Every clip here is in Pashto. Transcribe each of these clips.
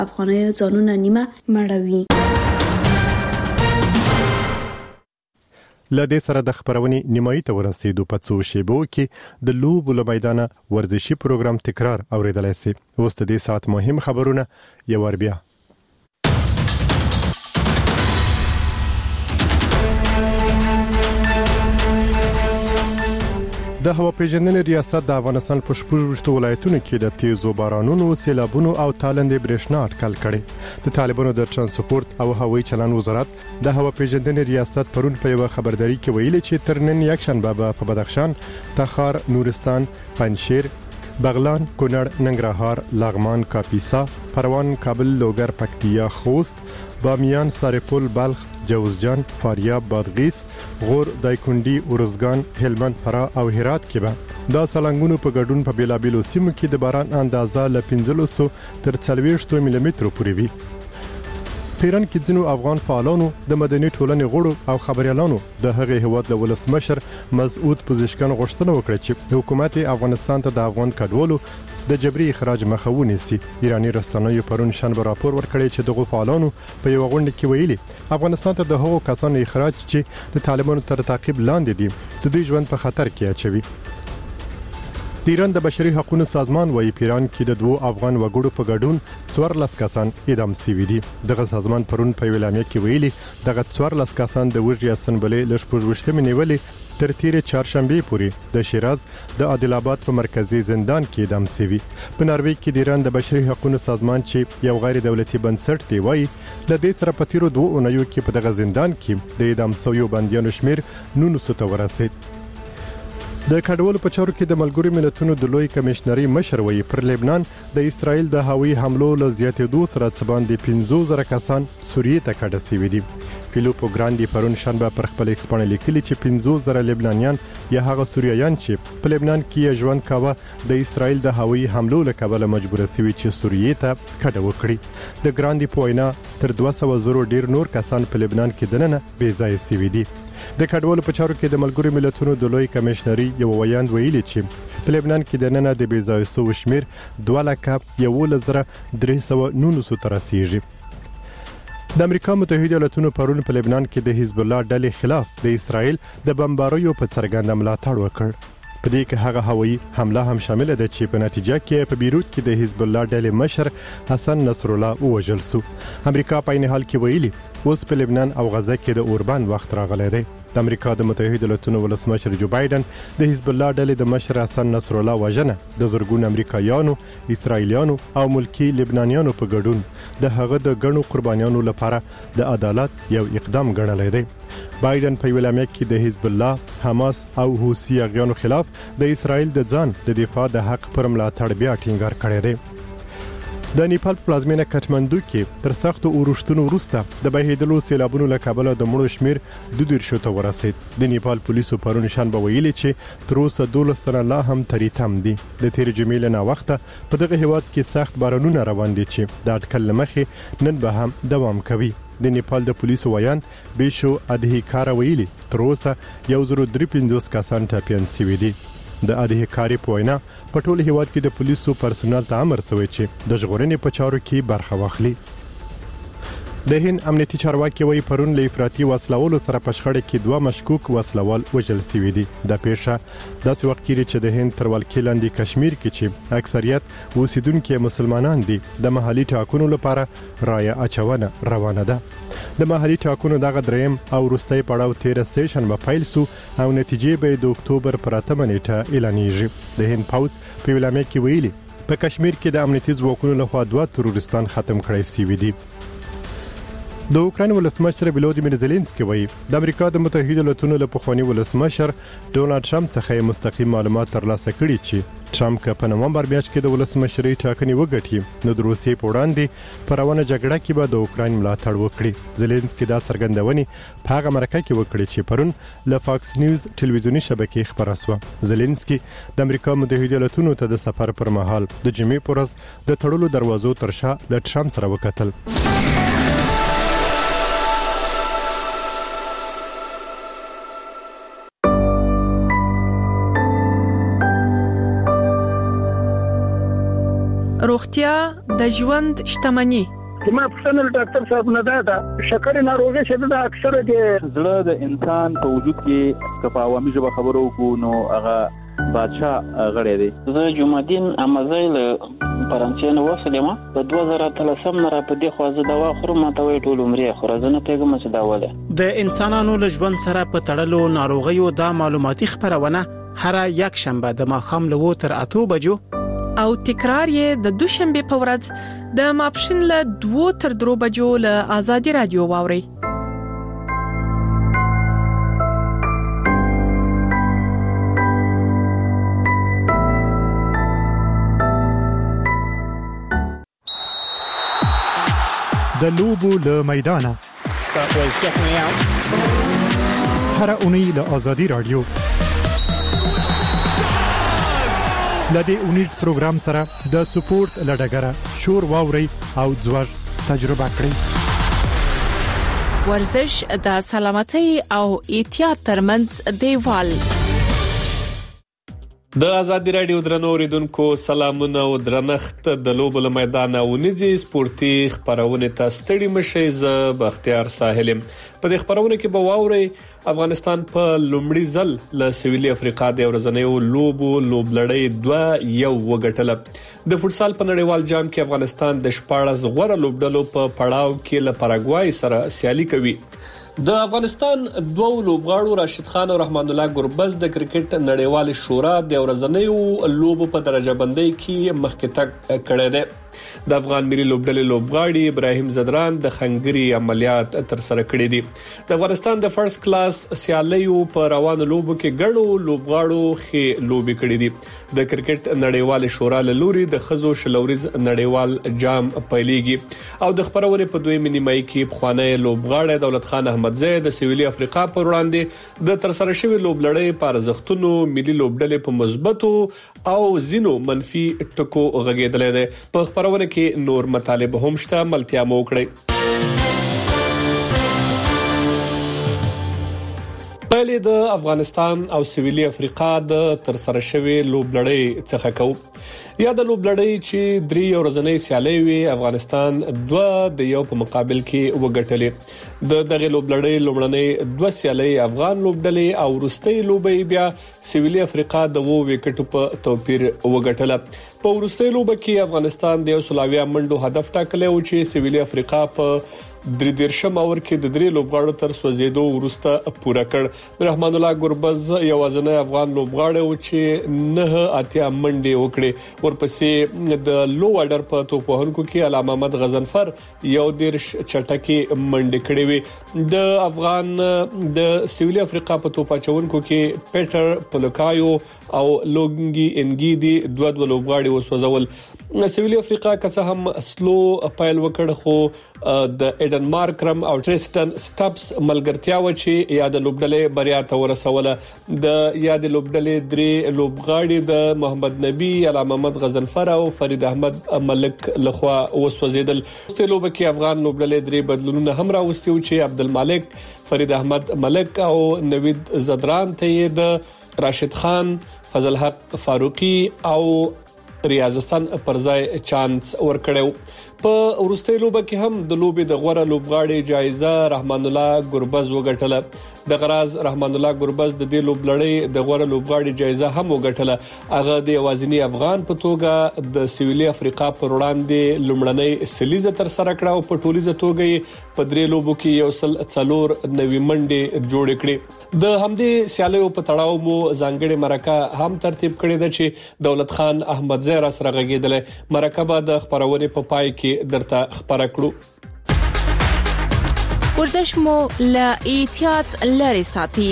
افغانیو ځانونه نیمه مړوي. لدې سره د خبرونې نیمایي ته ورسېدو. په څو شیبو کې د لوبو له میدانه ورزشي پروګرام تکرار اوریدلای شي. اوس د دې سات مهم خبرونه یو ور بیا. د هوا پیژندنې ریاست د افغانستان په 14 ولایتونو کې د تیزو بارانونو، سیلابونو او تالندې برېښنا اټکل کړي. د طالبانو د ترانسپورت او هوایي چلند وزارت د هوا پیژندنې ریاست پرون په یو خبرداري کې ویلي چې تر نن یکشنبه په بدخشان، تخار، نورستان، پنجشیر، بغلان، کونړ، ننګرهار، لغمان، کاپیسا، پروان، کابل، لوګر، پکتیا، خوست، بامیان، سرپل، بلخ، جوزجان، فاریاب، بادغیس، غور، دایکنډي، ارزګان، هلمند، فرا او هرات کې به دا سلنګونو په ګډون په بیلابیلو سیمو کې د باران اندازه ل 1500 تر 40 ملي متر پورې وي. پیران کې ځینو افغان فعالانو د مدني ټولنې غړو او خبريالانو د هغې هیواد د ولسمشر مسعود پزشکان غوښتنه وکړه چې حکومت افغانستان ته د افغان کډوالو د جبري اخراج مخه ونیسي. ایرانی رسنیو پرون شنبه راپور ورکړی چې دغه فعالانو په یو غونډه کې ویلي افغانستان ته د هغو کسانو اخراج چې د طالبانو تر تعقیب لاندې دي د دوی ژوند په خطر کې اچوي. د ایران د بشري حقوقو سازمان وايي پیران کې د دوه افغان وګړو په ګډون 14 کسان اعدام شوي دي. دغه سازمان پرون په ویلامه کې ویلي دغه 14 کسان د وژې اسنبلې ل 14 نیولې تر تیرې چهارشنبه پورې د شیراز د عادل آباد په مرکزی زندان کې اعدام شوي. په ناروې کې د ایران د بشري حقوقو سازمان چې یو غیر دولتي بنسټ دی وايي د دې سره په تیرو 2 اونیو کې په دغه زندان کې د اعدام شویو بندیانو شمیر 900 ته ورسید. د کډوالو په چارو کې د ملګرو ملتونو د لوی کمشنري مشر وایي پر لبنان د اسرائیل د هوایي حملو له زیاتېدو سره څه باندې 15000 کسان سوریې ته کډه شوي دي. فیلیپو ګراندي پرون شنبه پر خپل ایکس باندې لیکلي چې 15000 لبنانیان یا هغه سوریایان چې په لبنان کې ژوند کاوه د اسرائیل د هوایي حملو له کبله مجبور شوي چې سوریې ته کډه وکړي. د ګراندي په وینا تر 200 ډیر نور کسان په لبنان کې دننه بې ځای شوي دي. د کډوالو په چارو کې د ملګرو ملتونو د لوی کمشنري یو ویاند ویلي چې په لبنان کې دننه د بې ځای شوو شمیر 2,11,319 ته رسیږي. د امریکا متحده ایالاتونو پرون په لبنان کې د حزب الله ډلې خلاف د اسرائیل د بمباریو په څرګند ملاتړ وکړ. په دې کې هغه هوایي حمله هم شامل ده چې په نتیجه کې په بیروت کې د حزب الله ډلې مشر حسن نصر الله ووژل شو. امریکا په عین حال کې ویلي اوس په لبنان او غزه کې د اوربان وخت راغلی دی. د امریکا د متحده ایالاتونو ولسمشر جو بایدن د حزب الله ډلې د مشر حسن نصر الله وژنه د زرګونو امریکایانو، اسرایلیانو او ملکی لبنانیانو په ګډون د هغه د غنو قربانیانو لپاره د عدالت یو اقدام ګڼلی دی. بایدن په ویلامه کې د حزب الله، حماس او حوثي اغیانو خلاف د اسرائیل د ځان د دفاع د حق پر ملاتړ بیا ټینګار کړی دی. د نیپال پلازمینه کټمندو کې تر سختو اورښتونو وروسته د بهیدلو سیلابونو له کبله د مړو شمیر 2 ته ورسید. د نیپال پولیسو پرون شنبه ویلي چې تر اوسه 12 تنه لا هم تریتم دي. د تیر جمعې نه وخته په دغه هیواد کې سخت بارانونه روان دي چې د اټکل مخې نن به هم دوام کوي. د نیپال د پولیسو ویاند بیشو ادهیکار ویلي تر اوسه 1053 کسان ټپیان شوي دي. د ادهیکاری په وینا په ټول هیواد کې د پولیسو پرسونل ته امر شوی چې د ژغورنې په چارو کې برخه واخلي. د هند امنیتي چارواکي وایي پرون له افراطي وسلوالو سره په شخړه کې 2 مشکوک وسلوال وژل شوي دي. د پیښه داسې وخت کې چې د هند تر ولکې لاندې کشمیر کې چې اکثریت اوسیدونکو مسلمانان دي د محلي ټاکنو لپاره رایه اچونه روانه ده. د محلي ټاکنو دغه دریم او وروستي پړاو 13 سیشن په پیل سو او نتیجې به د اکتوبر پر 8 نیټه اعلانېږي. د هند پوز په ویلامه کې ویلي په کشمیر کې د امنیتي ځواکونو لخوا 2 تروریستان ختم کړای شوي دي. د اوکراین ولسمشر ولودیمیر زيلنسکي وایي د امریکا د متحده ایالاتونو له پخوانی ولسمشر ډونالد ټرمپ څخه مستقیم معلومات ترلاسه کړي چې ټرمپ په نومبر میاشت کې د ولسمشرۍ ټاکنې وګټي نو د روسیې په وړاندې پر روانه جګړه کې به د اوکراین ملاتړ وکړي. زيلنسکي دا څرګندونې په هغه مرکه کې وکړي چې پرون له فاکس نیوز ټلویزیونی شبکې خبره شوه. زيلنسکي د امریکا متحده ایالاتونو ته د سفر پر مهال د جمعې پر ورځ د تړلو دروازو تر شا له ټرمپ سره وکتل. روغتیا د ژوند شتمني. ما پښتنل ډاکټر صاحب نه دا شکر ناروغي شه د اکثره د زړه د انسان په وجود کې کفاوامي ژبه خبرو کو نو هغه بادشاہ غړی دی. زه جمعدین امازیل فرانسې نو وسلم په 2013 نه را په دې خوازه دوا خورم ته وی ټول عمرې خورزنه پیغام څه دا وله. د انسانانو له ژوند سره په تړلو ناروغیو د معلوماتي خبرونه هر یک شنبه د ماښام له 8 تر 8 بجو او تکرار یې د دوشنبه په ورځ د ماپښین له 2 تر 3 بجو له آزادي رادیو واوري. د لوبو له میدانه هر اونۍ له آزادي رادیو لدې اونیز پروګرام سره د سپورت لډګره شور واوري او ځوړ تجربه کړئ. ورزش د سلامتۍ او احتیاط ترمنځ دیوال. د آزادي رادیو درنو اوریدونکو سلامونه او درنښت. د لوبو له میدانه ونیزي سپورتي خبرونه ته ستړي مشي. ز بختیار ساحل په دې خبرونه کې به واوري افغانستان په لومړي ځل له سویلي افریقا د ورځنیو لوبلړۍ 2-1 وګټله. د فوتسال په نړیوال جام کې افغانستان د 14 غوړه لوبډلو په پړاو کې له پاراګوای سره سیالي کوي. د افغانستان دوه لوبغاړو راشد خان او رحمان الله ګربز د کرکټ نړیوال شورا د ورځنیو لوبو په درجه بندۍ کې مخکې تګ کړی دی. د افغان ملي لوبډلې لوبغاړي ابراهیم زدران د خنګري عملیات تر سره کړی دي. د افغانستان د فرست کلاس سیالیو په روانو لوبو کې ګڼو لوبغاړو خې لوبي کړی دي. د کرکټ نړیوال شورا له لوري د خزو شلوريز نړیوال جام پیلېږي او د خبرونه په دویمه نیمایي کې بخوانه لوبغاړي دولت خان احمدزی د سویلي افریقا پر وړاندې د تر سره شوی لوبلړۍ پر ارزښتونو ملي لوبډلې په مثبتو او زینو منفي ټکو غږیدل دي. په خبرونه کې نور مطالب هم شته، ملتیا مو کړئ. پهلې د افغانستان او سویلي افریقا د تر سره شوی لوبلړۍ څخه کوو. یا د لوبلړۍ چې 3 ورځنۍ سیالۍ وي افغانستان 2 د یو په مقابل کې وګټلې. د دغه لوبلړۍ لومړنۍ 2 سیالۍ افغان لوبډلې او وروستۍ لوبې بیا سویلي افریقا د 2 وکټو په توپیر وګټله. په وروستۍ لوبه کې افغانستان د 100 منډو هدف ټاکلی و چې سویلي افریقا په 3 اور کې د 3 لوبغاړو تر سوځېدو وروسته پوره کړ. رحمان الله ګربز یوازینی افغان لوبغاړی و چې 9 منډې وکړې. ورپسې د لو اډر په توپ وهونکو کې علامه محمد غزنفر 11 چټکي منډې کړې وي. د افغان د سویلي افریقا په توپ اچونکو کې پیټر پلوکایو او لوګنګي انګيدي 2 لوبغاړي وسوځول. سویلي افریقا که څه هم سلو پایل وکړ خو د ایډن مارکرم او ټریسټن سټاپس ملګرتیا و چې یاد لوبډلې بریا ته ورسوله. د یاد لوبډلې 3 لوبغاړي د محمد نبی، علامه محمد غزنفر او فرید احمد ملک لخوا وسوځیدل. په لوبه کې افغان لوبډلې 3 بدلونونه هم راوستي چې عبدالمالک، فرید احمد ملک او نوید زدران ته د راشد خان، فضل حق فاروقي او ریاض حسن پر ځای چانس ورکړیو. په ورستۍ لوبه کې هم د لوبې د غوړه لوبغاړي جایزه رحمان الله ګربز وګټله. د غراز رحمان الله ګربز د دې لوبلړۍ د غوړه لوبغاړي جایزه هم وګټله. هغه د یوازینی افغان په توګه د سویلي افریقا پر وړاندې لومړنۍ سلیزه تر سره کړه او په ټولیزه توګه په 3 لوبو کې 104 منډې جوړ کړې. د همدې سیالیو په تړاو مو ځانګړي مرکه هم ترتیب کړې ده چې دولت خان احمدزی را سره غږیدل. مرکه به د خبرونه په پای کې درته خبره کړو. ورزش مو له احتیاط لري ساتي.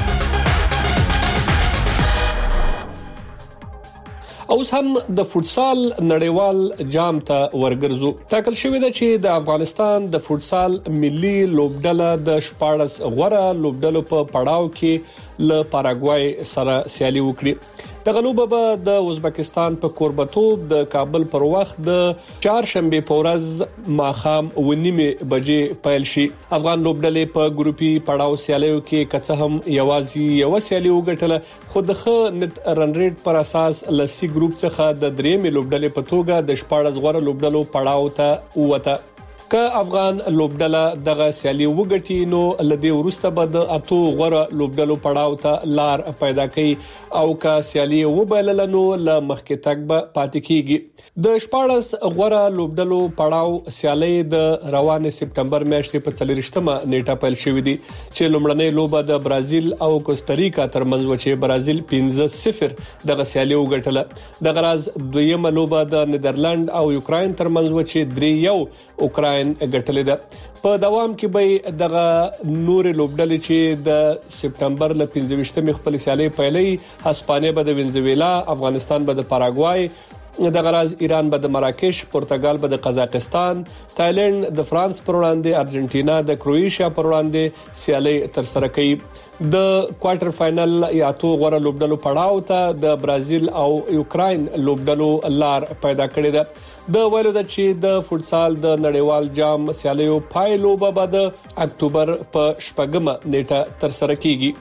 اوس هم د فوتسال نړیوال جام ته ورګرځو. ټاکل شوې ده چې د افغانستان د فوتسال ملي لوبډله د 14 غوړه لوبډلو په پړاو کې له پاراګوای سره سیالي وکړي. د غلوبه به د ازبکستان په کوربتوب د کابل پر وخت د چهارشنبه په ورځ ماخام 9:30 بجې پیل شي. افغان لوبډلې په ګروپي پړاو سیالیو کې کڅه هم یوازې یو سیالي وګټله، خو د ښه نت رن ریټ پر اساس لسی ګروپ څخه د درېمې لوبډلې په توګه د 14 غوړه لوبډلو پړاو ته ووته. که افغان لوبډله دغه سیالي وګټي نو لدې ورسته به د اتو غوړه لوبډلو پړاو ته لار پیدا کوي او که سیالي وبایلل نو ل مخکې تک به پاتې کیږي. د 14 غوړه لوبډلو پړاو سیالي د روانه سپټمبر میاشتې په 24مه نیټه پیل شوې دي چې لومړنۍ لوبه د برازیل او کوستاریکا ترمنځ و چې برازیل 5-0 دغه سیالي وګټله. د غراز دویمه لوبه د نیدرلند او یوکرين ترمنځ و چې 3-1 اوکراین ګټلې ده. په دوام کې به دغه نور لوبډلې چې د سپټمبر ل 15 خپل سیالي پیلې، هسپانیا به د وینزویلا، افغانستان به د پاراګوای، د غراز ایران به د مراکش، پرتګال به د قزاقستان، تایلند د فرانس پر وړاندې، ارجنټینا د کروئیشیا پر وړاندې سیالي تر سره کوي. د کوارټر فائنل یا تو غوړه لوبډلو پړاو ته د برازیل او یوکرين لوبډلو لار پیدا کړې ده. د ویلو د چې د فوتسال د نړیوال جام سیالیو پایلو به د اکتوبر په 8مه نیټه تر سره کیږي.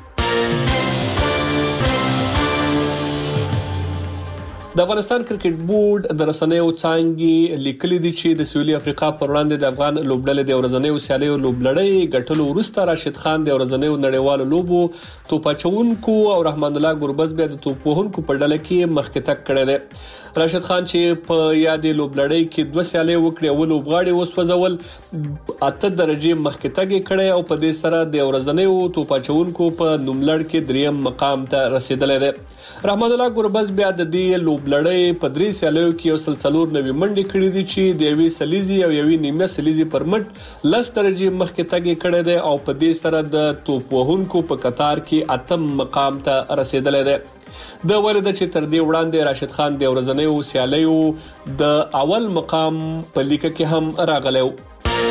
د افغانستان کرکټ بورډ د رسنیو څنګه لیکلي دي چې د سویلي افریقا پر وړاندې د افغان لوبډلې د ورځنیو سیالیو لوبلړۍ ګټلو وروسته راشد خان د ورځنیو نړیوالو لوبو توپچونکو او رحمان الله ګوربز بیا د توپوهونکو په ډله کې مخکې تک کړی دی. راشد خان چې په یادې لوبلړۍ کې 2 سیالۍ وکړې او لوبغاړي وسوځول 8 درجه مخکې تک کړي او په دې سره د ورځنیو توپچونکو په نوملړ کې 3م مقام ته رسیدلی دی. رحمان الله ګوربز بیا د دې لوبلړۍ په 3 سیالیو کې یو سلسلور نوي منډې کړې دي چې د یوې سلیزي او یوې نیمه سلیزي پر مټ 10 درجه مخکې تک کړي دي او په دې سره د توپوهونکو په قطار کې 8م مقام ته رسیدلی دی. د ولید چې تر دې وړاندې راشد خان د ورځنیو سیالیو د اول مقام په لیکه کې هم راغلی و.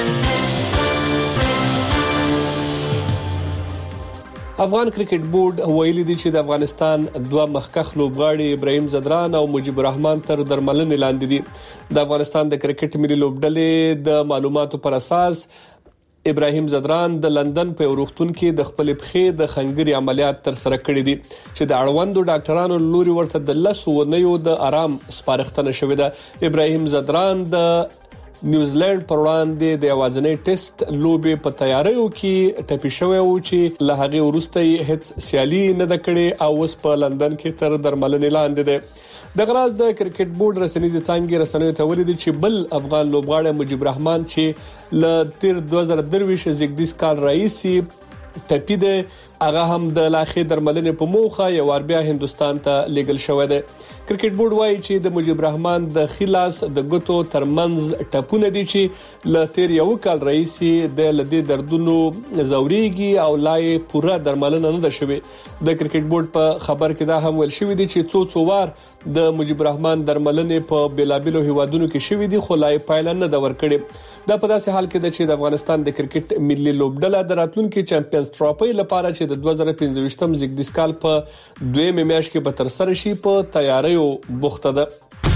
افغان کرکټ بورډ ویلي دی چې د افغانستان 2 مخکخ لوبغاړي ابراهیم زدران او مجيب الرحمن تر درملنې لاندې دي. د افغانستان د کرکټ ملي لوبډلې د معلوماتو پر اساس ابراهیم زدران د لندن په روغتون کې د خپل پخې د خنګري عملیات تر سره کړی دي چې د اړوندو ډاکټرانو لوري ورته د 10 ونیو د آرام سپارښتنه شوې ده. ابراهیم زدران د نیوزیلند پر وړاندې د اوازنې ټیسټ لوبې په تیاریو کې ټپي شوی و چې له هغه وروسته هیڅ سیالي نه د کړې او اوس په لندن کې تر درملنې لاندې ده. د غراز د کرکټ بورډ رسنیزي څنګه رسنیو ته ولیدي چې بل افغان لوبغاړی مجيب الرحمن چې ل تیر 2023 زیږدیز کال رئیسي ټپي ده، هغه هم د لاخې درملنې په موخه یو بیا هندستان ته لیږل شوی دی. کرکټ بورډ وایي چې د مجيب الرحمن د خلاص د ګوتو ترمنځ ټپونه دي چې ل تیر یو کال رئیسي د لدې دردونو زوريږي او لای پوره درملنه نه ده شوی. د کرکټ بورډ په خبر کې دا هم ویل شوی دی چې څو وار د مجيب الرحمن درملنې په بلابلو هیوادونو کې شوی دي خو لای پایله نه دا ورکړي. دا په داسې حال کې ده چې د افغانستان د کرکټ ملي لوبډله د راتلونکي چمپیونز ټرافي لپاره چې د 2015م زیږدیز کال په 2مه میاشت کې به تر سره شي په تیاریو بوخته ده.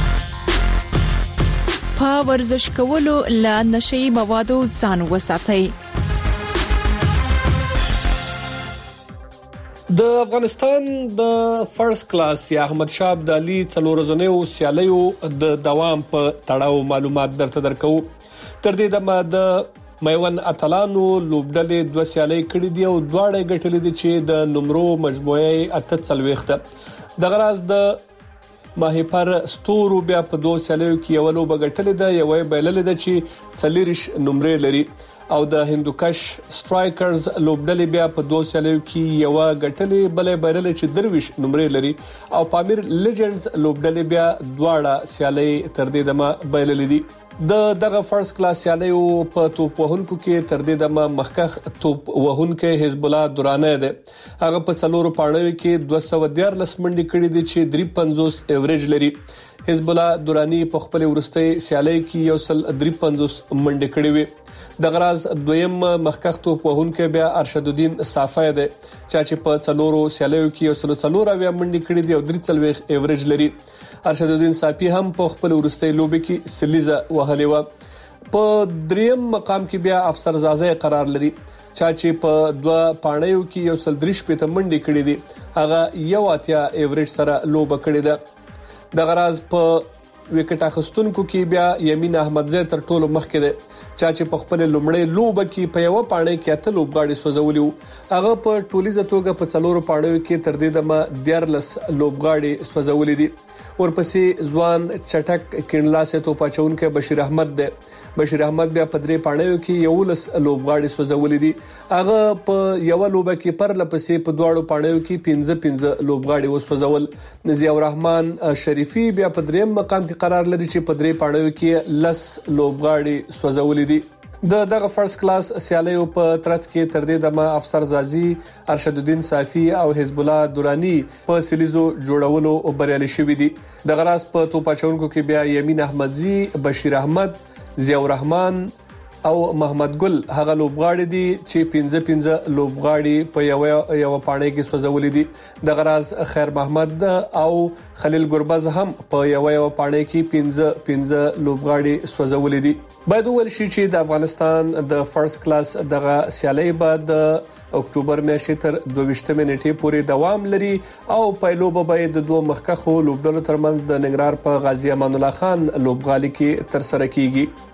په ورزش کولو له نشئی موادو ځان وساتئ. د افغانستان د فرست کلاس یا احمد شاه ابدالي څلورځنیو سیالیو د دوام په تړاو معلومات درته درکو. تر دې دمه د میوند اتلانو لوبډلې 2 سیالۍ کړې دي او دواړه ګټلې دي چې د نمرو مجموعي 48 د غراز د ماهیپر ستورو بیا په 2 سیالیو کې یو لوب ګټلې ده، یو بیللې ده چې 40 نمرې لري او د هندوکش سټرایکرز لوبډلې بیا په 2 سیالیو کې یو ګټلې بلې بیللې چې 30 نمرې لري او پامیر لیجندز لوبډلې بیا دواړه سیالۍ تر دې دمه بیللې دي. دغه فرست کلاس سیالیو په توپ وهونکو کې تر دې دمه مخکخ توپ وهونکو حزب الله درانه ده. هغه په څلورو پاڼو کې 214 منډي کړې دي چې 350 ایوریج لري. حزب الله درانی په خپل ورستي سیالي کې یو سل 350 منډي کړې وي. د غراز دویم مخکخ توپ وهونکو بیا ارشد الدین صافی ده چې په څلورو سیالیو کې یو سل 4 منډي کړې دي او 340 ایوریج لري. ارشد الدین صافی هم په خپل ورستي لوبي کې سلیزه وهلې و. په دریم مقام کې بیا افسر زازه قرار لري چې په دوه پاڼو کې یو سل 3 منډي کړې دي. هغه یو اتیا ایوریج سره لوبه کړې ده. د غراز په وکټ اخستونکو کې بیا یمین احمدزی تر ټولو مخکې ده چې په خپل لومړی لوبه کې په یو پاڼه کې اته لوبغاړي سوځولي. هغه په ټولیزه توګه په څلورو پاڼو کې تر دې دمه 14 لوبغاړي سوځولي دي. ورپسې ځوان چټک کینلاسه تو پچونکو بشیر احمد ده. بشیر احمد بیا په درې پاڼو کې یو لس لوبغاړي سوځولي دي. هغه په یو لوبه کې پر لپسې په دواړو پاڼو کې 15 لوبغاړي وسوځول. ضیاء الرحمن شریفي بیا په دریم مقام کې قرار لري چې په درې پاڼو کې لس لوبغاړي سوځولي دي. دغه فرست کلاس سیالیو په ترڅ کې تر دې دمه افسر زازي ارشد الدین صافی او حزب الله درانی په سلیزو جوړولو بریالي شوي دي. د غراس په توپاچونکو کې بیا یمین احمدزی، بشیر احمد، ضیاء الرحمن او محمد ګل هغه لوبغاړي دي چې 15 لوبغاړي په یو پاڼه کې سوځولي دي. د غراز خیر محمد او خلیل ګربز هم په یو پاڼه کې 15 لوبغاړي سوځولي دي. باید ویل شي چې د افغانستان د فرست کلاس دغه سیالي بعد اکتوبر میاشتې تر 22 نیټې پورې دوام لري او پایلوبه باید د دوه مخکخو لوبډلو ترمنځ د ننګرهار په غازی امان الله خان لوبغالي کې تر سره کیږي.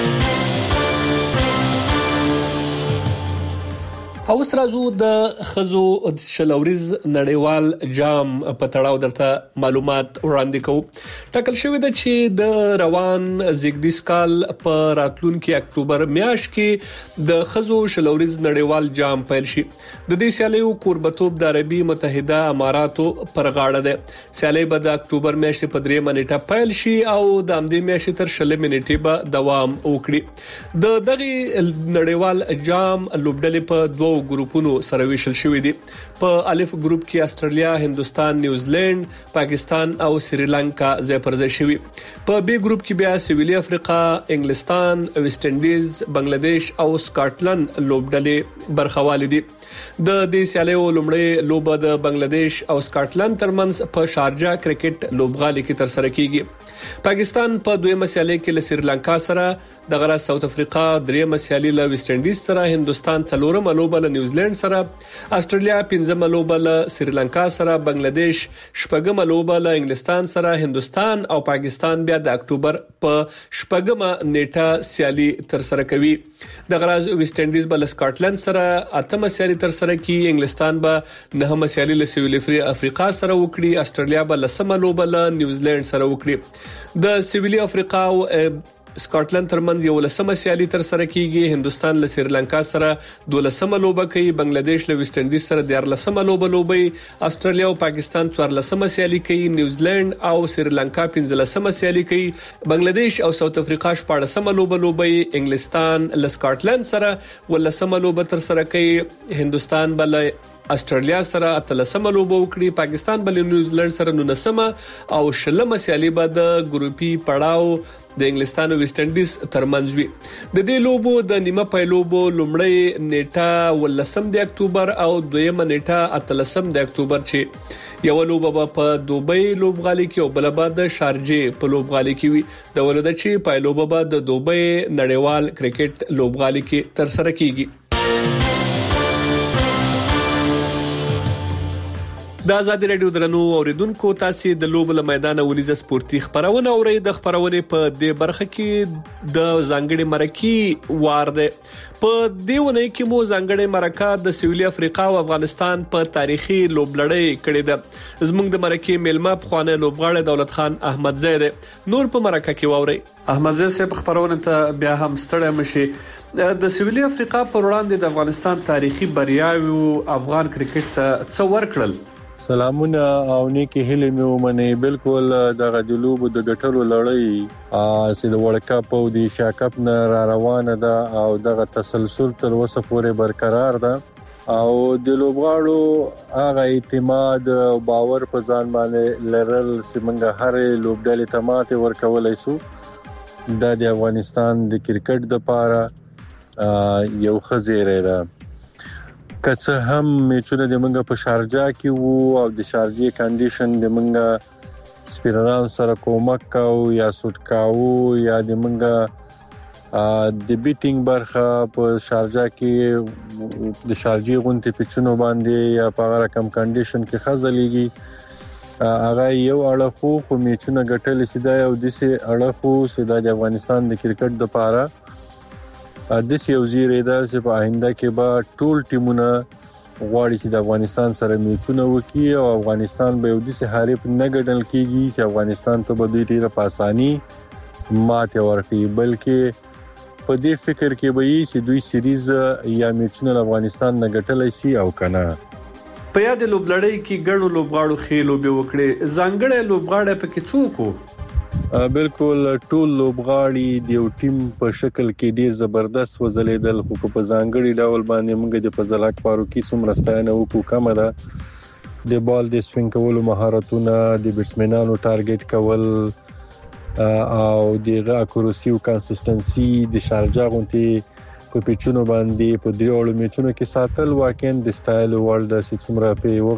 او سترازو د خزو شلوريز نړیوال جام په تړاو درته معلومات وړاندې کوم. ټاکل شوی دی چې د روان زیږدیز کال په راتلونکي اکتوبر میاشت کې د خزو شلوريز نړیوال جام پیل شي. د دې سیالیو کوربتوب د عربي متحده اماراتو پر غاړه ده. سیالي به د اکتوبر میاشتې په 3 نیټه پیل شي او د همدې میاشتې تر 20 نیټې به دوام وکړي. د دغه نړیوال جام لوبډلې په دوه ګروپونو سره ویشل شوې دي. په الف ګروپ کې استرالیا، هندستان، نیوزیلند، پاکستان او سریلانکا ځای پر ځای شوي. په بی ګروپ کې بیا سویلي افریقا، انګلستان، ویسټ انډیز، بنگلاديش او سکاټلند لوبډلې برخوالي دي. د دې سیالیو لومړی لوبه د بنگلاديش او سکاټلند ترمنځ په شارجه کرکټ لوبغالي کې تر سره کیږي. پاکستان په دویمه سیالي کې له سریلانکا سره، د غره ساوث افریقا دریمه سیالي له ویسټ انډیز سره، هندستان څلورمه لوبه له نیوزیلند سره، استرالیا پنځمه لوبه له سریلانکا سره، بنگلاديش شپږمه لوبه له انګلستان سره، هندستان او پاکستان بیا د اکتوبر په شپږمه نیټه سیالي تر سره کوي. د غره ویسټ انډیز بل سکاټلند سره اتمه سیالي تر سره کوي، انګلستان به نهمه سیالي له سویلي افریقا سره وکړي، استرالیا به لسمه لوبه له نیوزیلند سره وکړي. د سویلي افریقا او سکاټلند ترمنځ یو لسمه سیالي تر سره کیږي، هندستان له سریلانکا سره 12مه لوبه کوي، بنگلاديش له ویسټ انډیز سره 14مه لوبه لوبي، استرالیا او پاکستان 14مه سیالي کوي، نیوزیلند او سریلانکا 15مه سیالي کوي، بنگلاديش او ساوث افریقا 14مه لوبه لوبي، انګلستان له سکاټلند سره 18مه لوبه تر سره کوي، هندستان بل استرالیا سره 13مه لوبه وکړي، پاکستان بل نیوزیلند سره 19مه او 20مه سیالي به د ګروپي پړاو د انګلستان او ویسټ انډیز ترمنځ وي. د دې لوبو د نیمه پایلوبو لومړی نیټه 18 د اکتوبر او دویمه نیټه 18 د اکتوبر چې یو لوبه په دوبۍ لوبغالي کې او بل بعد د شارجه په لوبغالي کې وي. د ولودت چې پایلوبه به د دوبۍ نړیوال کرکټ لوبغالي کې تر سره کیږي. د آزادي رادیو درنو اوریدونکو، تاسو د لوب له میدان ولیزه سپورتي خبرونه اورئ. د خبرونه په دې برخه کې د ځانګړي مرکې وار ده. په دې ونه کې مو ځانګړي مرکه د سویلي افریقا او افغانستان په تاریخي لوبلړۍ کړې ده. زموږ د مرکې میلمه پخوانی لوبغاړی دولت خان احمدزی ده. نور په مرکه کې واورئ. احمدزی صاحب خبرونه ته بیا هم ستړی مشي. د سویلي افریقا پر وړاندې د افغانستان تاریخي بریاوي افغان کرکټ ته څو ورکړل؟ سلامونه او نیکی هیله مې ومني. بالکل دغه د لوبو د ګټلو لړۍ چې د ورلد کپ او د ایشیا کپ نه را روانه ده او دغه تسلسل تر اوسه پورې برقرار ده او د لوبغاړو هغه اعتماد او باور په ځان باندې لرل چې موږ هر لوبډلې ته ماته ورکولای شو. د افغانستان د کرکټ لپاره یو خزیره ده. که هم میچونه د منګه په شارجه کې وو او د شارجه کنډیشن د منګه سپیران سره کومک کاو یا سوت کاو یا د منګه د بیټینګ برخه په شارجه کې د شارجه غونټه پچونو باندې یا په رقم کنډیشن کې خزلېږي هغه یو اړخو خو میچونه ګټل سیده او د سي اړخو سیده د افغانستان د کرکټ لپاره د سی وزیره ده چې په آینده کې به ټول ټیمونه غواړي چې د افغانستان سره میچونه وکړي او افغانستان به یو د سي حریف نه ګڼل کیږي چې افغانستان ته به دوی ډیره په اساني ماته ورکړي، بلکې په دې فکر کې به یې چې دوی سیریز یا میچونه افغانستان نه ګټلای شي او کنه. په یاد لوبلړۍ کې ګڼو لوبغاړو خېلو به وکړي، ځانګړی لوبغاړی پکې څوک وو؟ بالکل ټول لوبغاړي د یو ټیم په شکل کې ډیر زبردست وزلیدل، خو په ځانګړي ډول باندې موږ د فضلک فاروقي څومره ستاینه وکړو کمه ده. د بال د سوینګ کولو مهارتونه، د بیټسمنانو ټارګټ کول او د اکوریسي او کنسستنسي د شارجه غونټي په پیچونو باندې په دریوړو میچونو کې ساتل واقعا د سټایل ورلد چې څومره په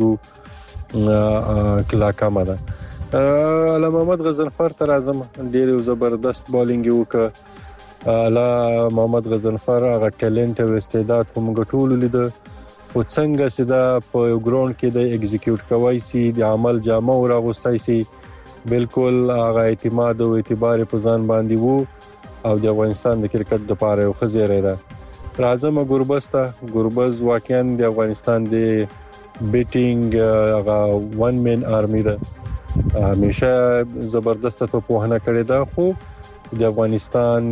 وغږیږو کلا کمه ده. علامه محمد غضنفر تر اعظم ډیر زبردست بالینګ وکړه. علامه محمد غضنفر هغه ټیلنټ او استعداد هم ګټول لید او څنګه چې دا په ګراوند کې د ایگزیکیوټ کوي سي د عمل جامه او راغستای سي، بالکل هغه اعتماد او اعتبار په ځان باندې وو او د افغانستان د کرکټ لپاره یو خزیره ده. اعظم ګوربز واقعا د افغانستان د بیټینګ هغه ون مین آرمی ده، همیشه زبردست توپوهنه کړې ده، خو د افغانستان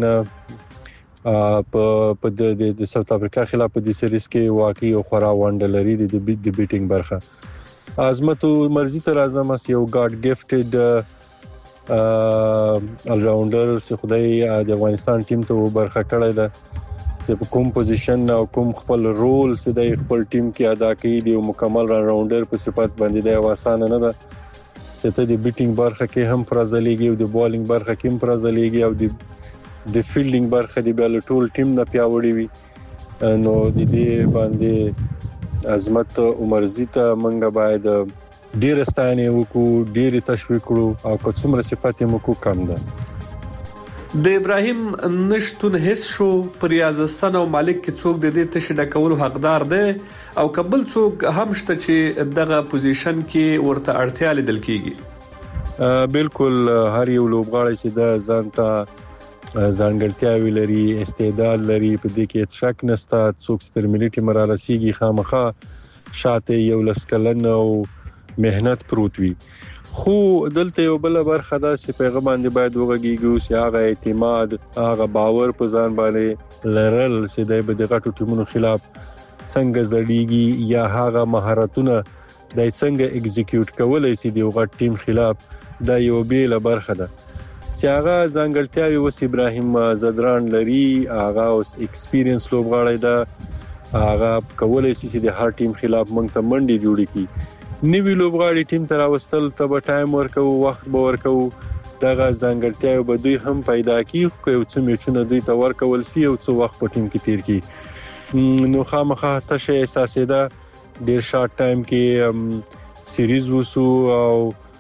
په د ساوث افریقا خلاف په دې سریز کې واقعي او خورا وانډلري د بیټینګ برخه. عظمت مرزي تر اعظم یو ګاډ ګفټډ الراوندر چې خدای د افغانستان ټیم ته برخه کړی ده چې په کوم پوزیشن او کوم خپل رول چې د خپل ټیم کې ادا کوي د مکمل راوندر په صفت باندې د واسانه نه ده چې د بیټینګ برخه کې هم پرځلېږي او د بالینګ برخه کې هم پرځلېږي او د فیلډینګ برخه د بل ټول ټیم نه پیاوړي وي. نو د دې باندې عظمت عمرزي ته منګه باید ډیر ستاینه وکړو، ډیر تشویق کړو او کومه صفات یې مو کم ده. د ابراهیم نشتون هیڅ شو پر ریاض حسن او مالک کې څوک د دې تشه ډکول حقدار دی او قبل څوک هم شته چې دغه پوزیشن کې ورته اړتیا لیدل کیږي. بالکل هر یو لوبغاړی چې د ځانته ځانګړتیاوي لري، استعداد لري، په دې کې شک نشته. څوک چې تر ملي ټیم را رسیږي خامخا شاته یو لسکلن او مهنت پروت وي، خو دلته یو بل برخه ده چې پیغام باندې باید وغږیږو چې هغه اعتماد، هغه باور په ځان باندې لرل چې د بدغټو ټیمونو خلاف څنګه زړیږي یا هغه مهارتونه د څنګه ایگزیکیوټ کولای شي د یو غټ ټیم خلاف، دا یو بیل برخه ده چې هغه ځانګړتیاوي وس ابراهیم زدران لري. هغه اوس ایکسپیرینس لوبغاړی ده، هغه کولای شي چې د هر ټیم خلاف موږ ته منډي جوړی کی. نیوی لوبغاړي ټیم ته راوستل ته به ټایم ورکو، وخت به ورکو، دغه ځانګړتیاوي به دوی هم پیدا کی، خو یو څه میچونه دوی ته ورکول سي او څه وخت په ټیم کې تیر کی. نو خامخا تشه احساسې ده ډیر شارټ ټایم کې سیریز وسو او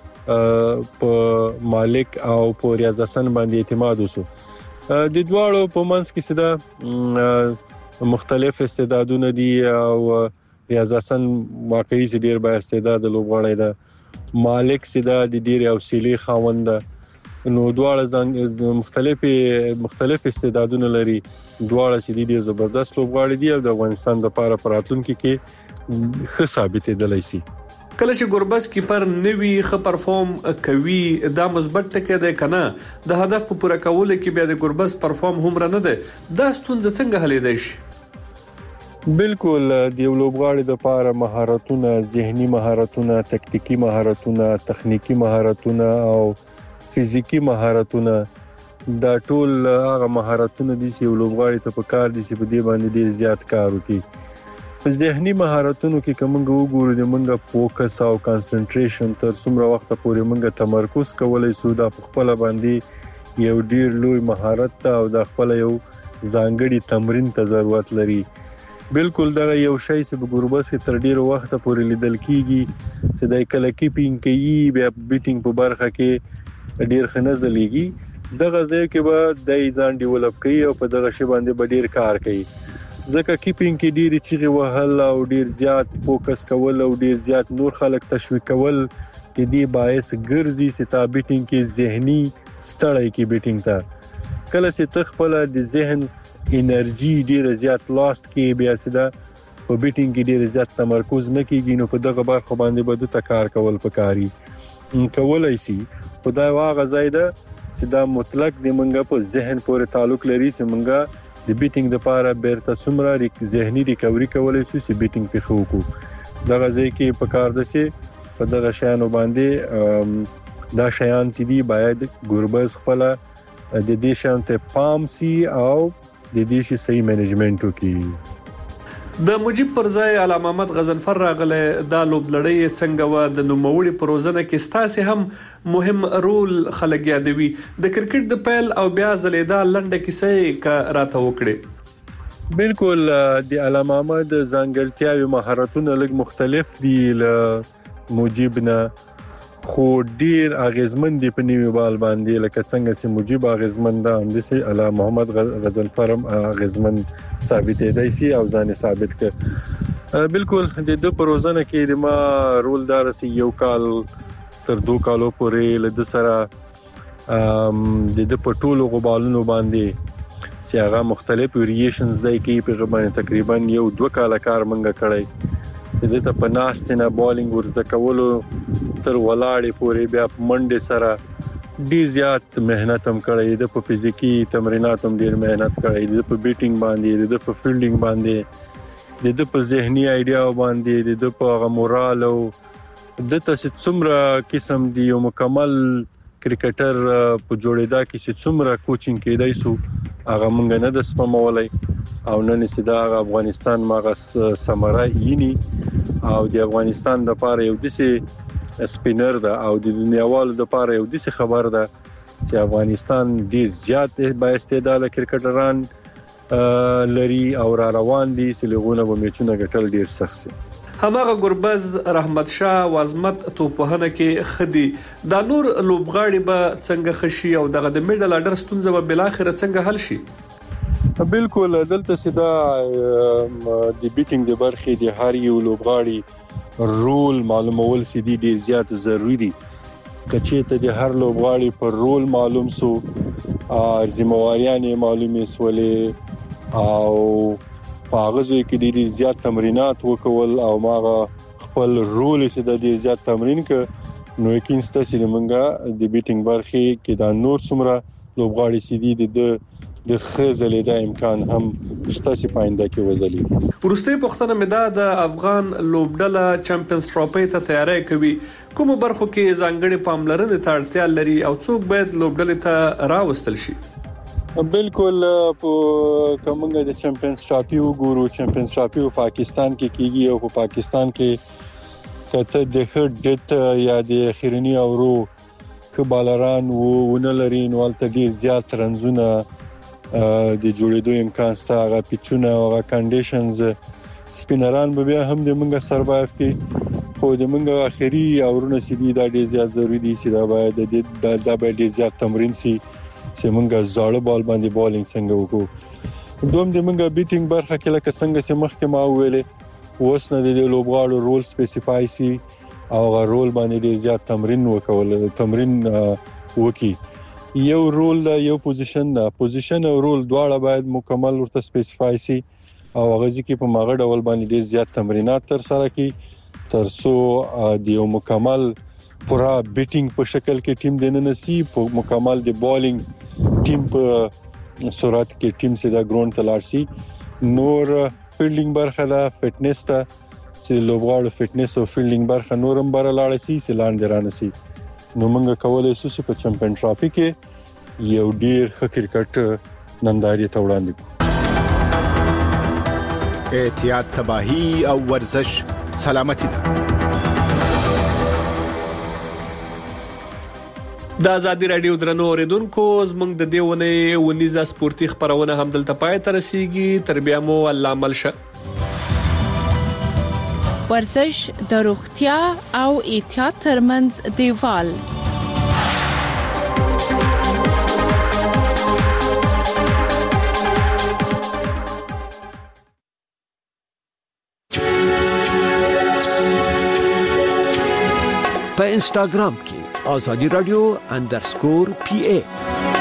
په مالک او په ریاض حسن باندې اعتماد وسو. د دواړو په منځ کې سده مختلف استعدادونه دي او ریاض حسن واقعي چې ډیر با استعداد لوبغاړی ده، مالک سده د ډیر حوصله خاوند ده. نو دواړه مختلف استعدادونه لري، دواړه چې دي زبردست لوبغاړي دي او د افغانستان لپاره پراتلونکو کې ښه ثابتېدلای شي. کله چې ګوربز کیپر نوی ښه پرفارم کوي دا مثبت ټکی دی کنه، د هدف په پوره کولو کې بیا د ګوربز پرفارم هم نه ده، دا ستونزه څنګه حل دی شي؟ بالکل د یو لوبغاړي د لپاره مهارتونه، ذهني مهارتونه، تکتیکی مهارتونه، تخنیکی مهارتونه او فزیکی مهارتونه دا ټول هغه مهارتونه دي چې یو لوبغاړي ته پکار دي چې په دې باندې ډیر زیات کار وکړي. په ذهني مهارتونو کې کومه وګورو د منګه فوکس او کانسنټریشن تر څومره وخت پورې منګه تمرکز کولای شو دا په خپل باندې یو ډیر لوی مهارت او د خپل یو ځانګړي تمرین ته ضرورت لري. بالکل دا یو شی چې په ګوربس کې تر ډیرو وخت پورې لیدل کیږي چې د کله کیپینګ کوي بیا بیټینګ په برخه کې ډیر خنځلېږي. دغه ځای کې به د ځان ډیولپ کوي او په دغه شی باندې به ډیر کار کوي ځکه کیپینګ کې ډیر چیغه وهل او ډیر زیات فوکس کول او ډیر زیات نور خلک تشویق کول د دې باعث ګرځي چې تا بیټینګ کې ذهني ستړی کې بیټینګ ته کله چې تخپل د ذهن انرژي ډیر زیات لاست کې بیا سده په بیټینګ کې ډیر زیات تمرکز نه کیږي نو په دغه برخه باندې به د تکار کول پکاري کولای شي. خدای واغه زیاده سده مطلق د منګه په ذهن پورې تعلق لري چې منګه د بیټینګ د لپاره بیرته څومره ذهني ریکوري کولای شي چې بیټینګ په خو کو دغه ځای کې پکار دسي په دغه شیانو باندې دا شیان سي دي باید ګوربز خپل د دې شان ته پام سي او د دې شي صحیح منیجمنت وکړي. د مجيب پر ځای علامه محمد غزنفر راغله د لوبلړۍ څنګه و د نوموړي پروژه کې ستاسو هم مهم رول خلک یادوي د کرکټ د پیل او بیا زلیدا لنډه کیسه کا راته وکړي. بالکل د علامه محمد ځانګړتیاوي مهارتونه لږ مختلف دي له مجيب نه خو ډیر اغیزمن دي په نیمه بال باندې لکه څنګه چې مجيب اغیزمن ده همدسي علامه محمد غزنفرم اغیزمن ثابت دی سي او ځان ثابت ک. بالکل د دې پروژه کې د ما رول دار سي یو کال تر 2 کالو پورې له سره د دې پټولو غبالونو باندې چې هغه مختلف ویریشنز دی کې په غوښنه تقریبا یو 2 کال کار منګه کړی چې د ته پناستنه بالینګ ورزده کولو تر ولاړې پورې بیا منډه سره ډیر زیات مهنت هم کړی د په فزیکی تمرینات هم ډیر مهنت کړی د په بیټینګ باندې د په فیلډینګ باندې د په ذهني ایډیا باندې د په مورال او د تاسو څومره قسم دی یو مکمل کرکټر په جوړیدا کې چې څومره کوچینګ کېدای شو هغه مونږ نه د سپمولای او نن سیدا افغانستان ماغه سمرا یینی او د افغانستان د لپاره یو دسي سپینر ده او د دنیاوالو د لپاره یو دسي خبر ده چې افغانستان ډیر زیات با استعداد کرکټران لري او را روان دي چې لغونه به میچونه ګټل ډیر سخت شي. هماغه ګربز رحمت شاه وازمت توپهنه کې خدي د نور لوبغاړي به څنګه خشي او دغه د میډل اډر ستونزه به بل اخر څنګه حل شي. بالکل دلته سیدا د بیټینګ د برخې د هر یو لوبغاړي رول معلومول سیدي ډیر زیات ضروری دي. کچې ته د هر لوبغاړي پر رول معلوم سو ځمواریانه معلومې سولې او پاغزو کې ډیر زیات تمرینات وکول او ماغه خپل رول سیدا ډیر زیات تمرین ک نو یقین ستاسو د منګه د بیټینګ برخې کې دا نور څومره لوبغاړي سیدي د خزلې د امکان هم شته پاینده کې وزلي. ورسته پښتنه مدا د افغان لوبډله چمپیونز ټرافي ته تیاری کوي کوم برخو کې ځانګړي پاملرنه ته اړتیا لري او څوک باید لوبډله ته راوستل شي. بالکل په کومه د چمپیونز ټرافي وګورو چمپیونز ټرافي په پاکستان کې کیږي او په پاکستان کې کته د هډټ یا د خیرنی اورو کبالران ونه لري نو الته ډیر زیات رنزونه د جوړېدو امکان شته هغه پیچونه او هغه کنډیشنز سپینران به بیا هم د منګه سروایو کې خو د منګه اخیری اورونه سیدي دا ډیر زیات ضروری دي چې دا باید د ډیر زیات تمرین سي چې منګه زاړه بال باندې بالینګ څنګه وکړو. دوم د منګه بیټینګ برخه کې لکه څنګه چې مخکې ما ویلې وسنه د لوبغاړو رول سپیسیفای سي او هغه رول باندې ډیر زیات تمرین وکړي. یو رول دا یو پوزیشن او رول دواړه باید مکمل ورته سپیسیفای سي او هغه ځکه په ماغه ډول باندې ډیر زیات تمرینات تر سره کی ترڅو د یو مکمل پورا بیټینګ په شکل کې ټیم دننه سي په مکمل د بالینګ ټیم په صورت کې ټیم سره د ګراوند تلار سي. نور فیلډینګ برخه ده فټنس ته چې لوبغاړو فټنس او فیلډینګ برخه نورم بره لاړ شي سیلان درانه سي نو موږ کولای شو چې په چمپیون ټرافي کې یو ډیر ښه کرکټ ننداري ته وړاندې کړو. احتیاط تباہی او ورزش سلامتی ده. د آزادي رادیو درنو اوریدونکو زموږ د دیونه ونیزه سپورتي خبرونه هم دلته پای ته رسیږي. تر بیا مو الله ملشه. ورزش د روغتیا او احتیاط ترمنځ دیوال. په انستګرام کې آزادي رادیو _PA